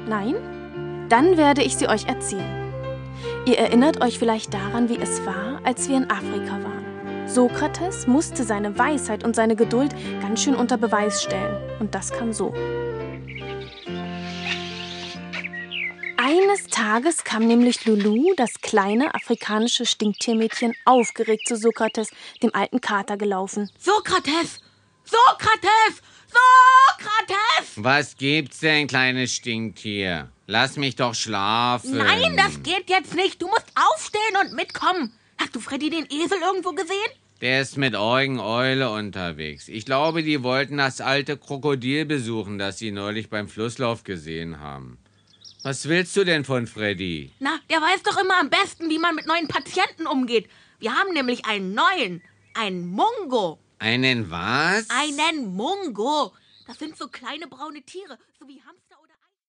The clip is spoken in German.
Nein? Dann werde ich sie euch erzählen. Ihr erinnert euch vielleicht daran, wie es war, als wir in Afrika waren. Sokrates musste seine Weisheit und seine Geduld ganz schön unter Beweis stellen. Und das kam so. Eines Tages kam nämlich Lulu, das kleine afrikanische Stinktiermädchen, aufgeregt zu Sokrates, dem alten Kater, gelaufen. Sokrates! Sokrates! Sokrates! Was gibt's denn, kleines Stinktier? Lass mich doch schlafen. Nein, das geht jetzt nicht. Du musst aufstehen und mitkommen. Hast du Freddy den Esel irgendwo gesehen? Der ist mit Eugen Eule unterwegs. Ich glaube, die wollten das alte Krokodil besuchen, das sie neulich beim Flusslauf gesehen haben. Was willst du denn von Freddy? Na, der weiß doch immer am besten, wie man mit neuen Patienten umgeht. Wir haben nämlich einen neuen. Einen Mungo. Einen was? Einen Mungo. Das sind so kleine braune Tiere, so wie Hamster.